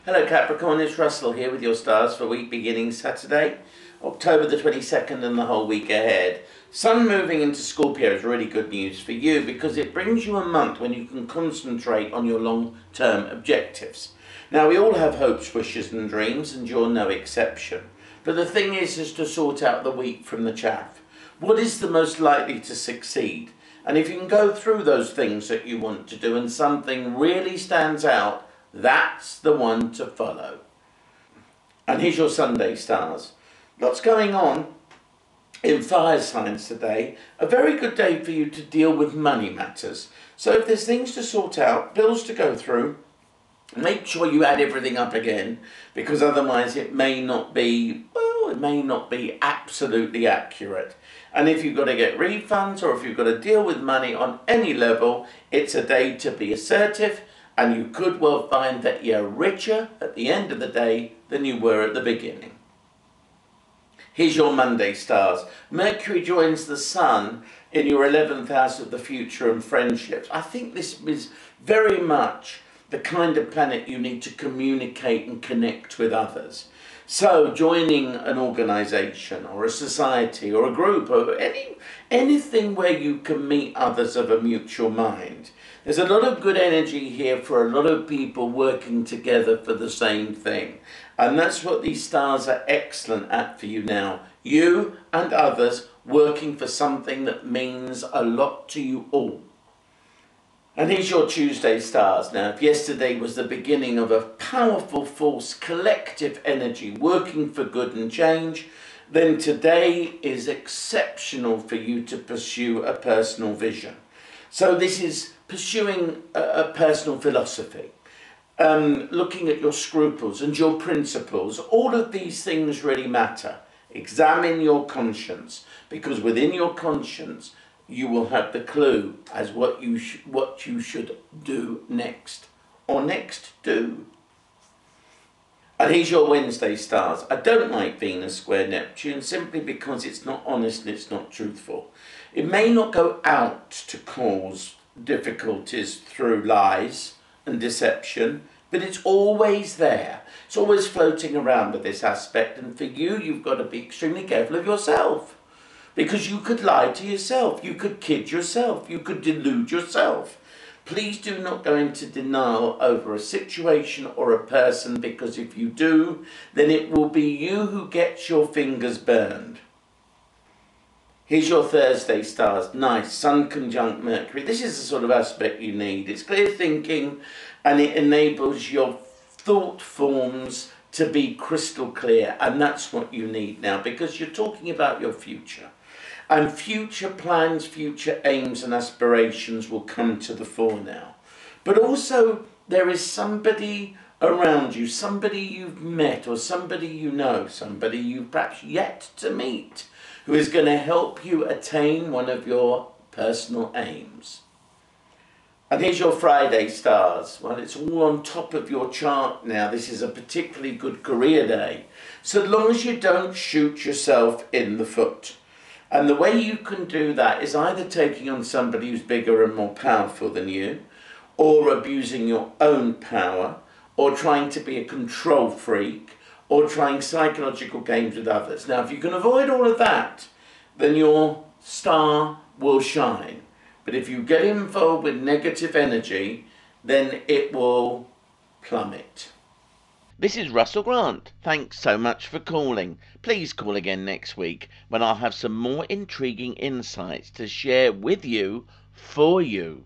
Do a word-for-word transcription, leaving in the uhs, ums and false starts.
Hello Capricorn, it's Russell here with your stars for week beginning Saturday, October the twenty-second and the whole week ahead. Sun moving into Scorpio is really good news for you because it brings you a month when you can concentrate on your long-term objectives. Now we all have hopes, wishes and dreams and you're no exception. But the thing is, is to sort out the wheat from the chaff. What is the most likely to succeed? And if you can go through those things that you want to do and something really stands out, that's the one to follow. And here's your Sunday stars. Lots going on in fire signs today. A very good day for you to deal with money matters. So if there's things to sort out, bills to go through, make sure you add everything up again, because otherwise it may not be, well, it may not be absolutely accurate. And if you've got to get refunds or if you've got to deal with money on any level, it's a day to be assertive. And you could well find that you're richer at the end of the day than you were at the beginning. Here's your Monday stars. Mercury joins the Sun in your eleventh house of the future and friendships. I think this is very much the kind of planet you need to communicate and connect with others. So joining an organisation or a society or a group or any anything where you can meet others of a mutual mind. There's a lot of good energy here for a lot of people working together for the same thing. And that's what these stars are excellent at for you now. You and others working for something that means a lot to you all. And here's your Tuesday stars. Now, if yesterday was the beginning of a powerful force, collective energy, working for good and change, then today is exceptional for you to pursue a personal vision. So this is pursuing a, a personal philosophy, um, looking at your scruples and your principles. All of these things really matter. Examine your conscience, because within your conscience, you will have the clue as what you sh what you should do next, or next do. And here's your Wednesday stars. I don't like Venus square Neptune simply because it's not honest and it's not truthful. It may not go out to cause difficulties through lies and deception, but it's always there. It's always floating around with this aspect, and for you, you've got to be extremely careful of yourself. Because you could lie to yourself, you could kid yourself, you could delude yourself. Please do not go into denial over a situation or a person, because if you do, then it will be you who gets your fingers burned. Here's your Thursday stars. Nice, Sun conjunct Mercury. This is the sort of aspect you need. It's clear thinking and it enables your thought forms to be crystal clear, and that's what you need now, because you're talking about your future. And future plans, future aims and aspirations will come to the fore now. But also there is somebody around you, somebody you've met or somebody you know, somebody you've perhaps yet to meet, who is going to help you attain one of your personal aims. And here's your Friday stars. Well, it's all on top of your chart now. This is a particularly good career day, so long as you don't shoot yourself in the foot. And the way you can do that is either taking on somebody who's bigger and more powerful than you, or abusing your own power, or trying to be a control freak, or trying psychological games with others. Now, if you can avoid all of that, then your star will shine. But if you get involved with negative energy, then it will plummet. This is Russell Grant. Thanks so much for calling. Please call again next week when I'll have some more intriguing insights to share with you, for you.